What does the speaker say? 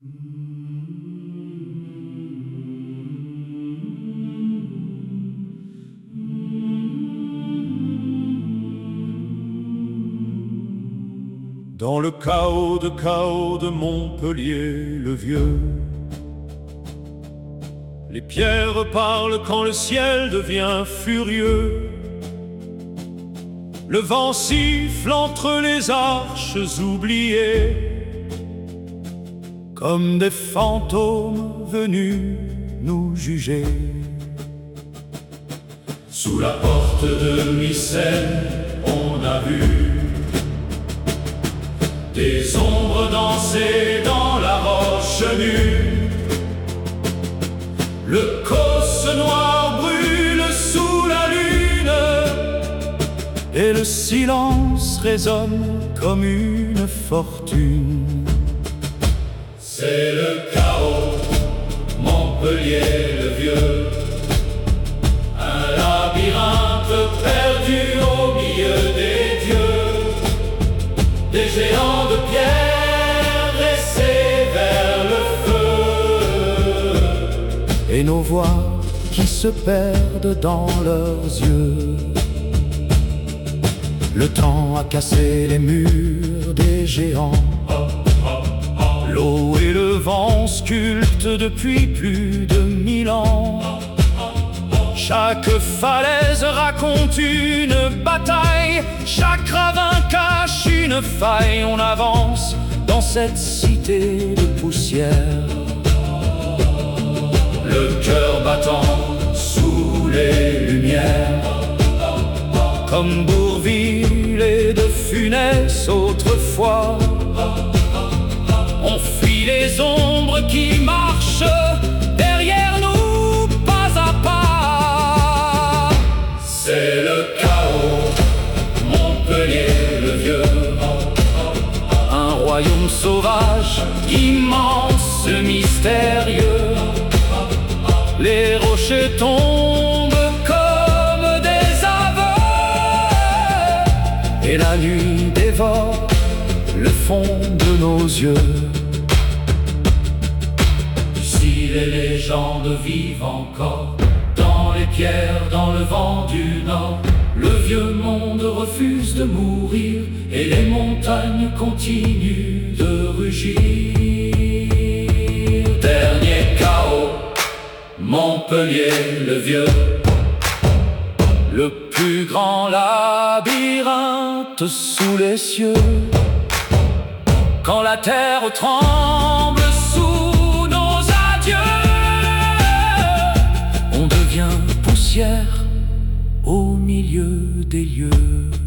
Dans le chaos de Montpellier le vieux, les pierres parlent quand le ciel devient furieux. Le vent siffle entre les arches oubliées, comme des fantômes venus nous juger. Sous la porte de Mycène, on a vu des ombres danser dans la roche nue. Le causse noir brûle sous la lune, et le silence résonne comme une fortune. C'est le chaos, Montpellier le vieux, un labyrinthe perdu au milieu des dieux, des géants de pierre dressés vers le feu, et nos voix qui se perdent dans leurs yeux. Le temps a cassé les murs des géants, l'eau et le vent sculptent depuis plus de 1000 ans. Chaque falaise raconte une bataille, chaque ravin cache une faille. On avance dans cette cité de poussière, le cœur battant sous les lumières, comme Bourvil et de Funès autrefois. On fuit les ombres qui marchent derrière nous pas à pas. C'est le chaos, Montpellier le vieux, un royaume sauvage, immense, mystérieux. Les rochers tombent comme des aveux, et la nuit dévore le fond de nos yeux. Ici les légendes vivent encore, dans les pierres, dans le vent du nord. Le vieux monde refuse de mourir, et les montagnes continuent de rugir. Dernier chaos, Montpellier le vieux, le plus grand labyrinthe sous les cieux. Quand la terre tremble sous nos adieux, on devient poussière au milieu des lieux.